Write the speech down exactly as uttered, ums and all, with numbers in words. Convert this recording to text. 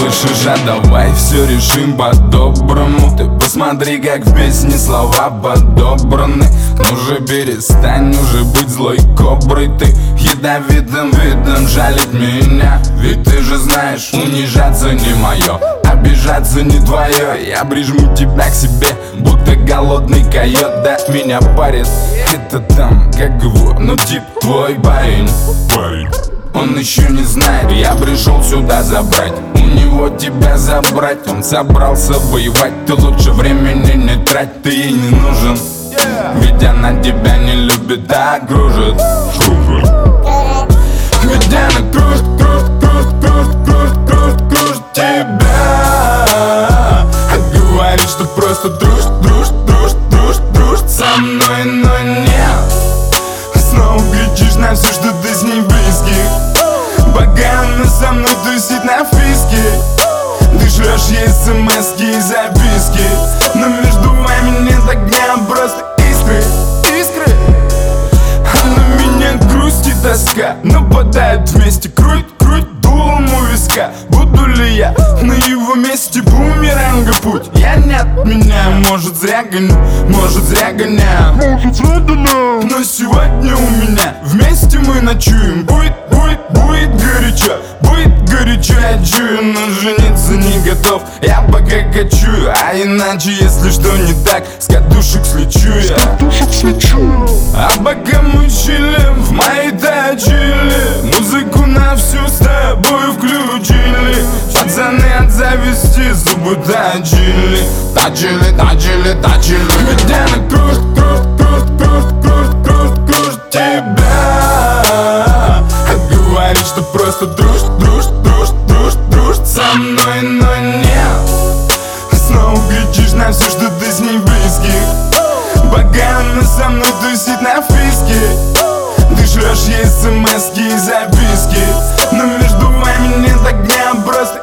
слышишь, а давай все решим по-доброму. Ты посмотри, как в песне слова подобраны. Ну же перестань уже быть злой коброй. Ты ядовитым видом жалить меня. Ведь ты же знаешь, унижаться не мое, обижаться не твое. Я прижму тебя к себе, будто голодный койот. Да, меня парит, это там, как его, ну тип твой парень. Парень. Он еще не знает, я пришел сюда забрать. У него тебя забрать, он собрался воевать. Ты лучше времени не трать, ты ей не нужен. Ведь она тебя не любит, а кружит. Ведь она кружит, кружит, кружит, кружит, кружит, кружит, кружит тебя. А говорит, что просто дружит, дружит, дружит, дружит, дружит со мной, но нет. Снова кричишь на все, что ты с ней близкий, пока она со мной тусит на фиске. Ты шлешь ей смс-ки и записки, но между вами нет огня, просто искры, искры. А на меня грусть и тоска нападают вместе. Круть, круть дулом у виска. Буду ли я на его месте, бумеранга путь? Я не отменяю, может зря гоню, может зря гоняю, может зря гоняю. Но сегодня у меня вместе мы ночуем. Будет, будет, будет горячо, будет горячо, я чую, но жениться не готов. Я пока качую, а иначе, если что не так, с катушек слечу я. А пока мы чилим, в моей тачили, музыку на всю с тобой включили. Пацаны от зависти зубы точили, точили, точили, точили. Ведь она кружит, кружит, кружит, кружит, кружит, кружит, кружит тебя. А говорит, что просто дружит, дружит, дружит, дружит, дружит со мной, но нет. Снова кричишь на все, что ты с ней близкий, пока она со мной тусит на фиске. Ты шлешь ей смс-ки и записки, но между вами нет огня, просто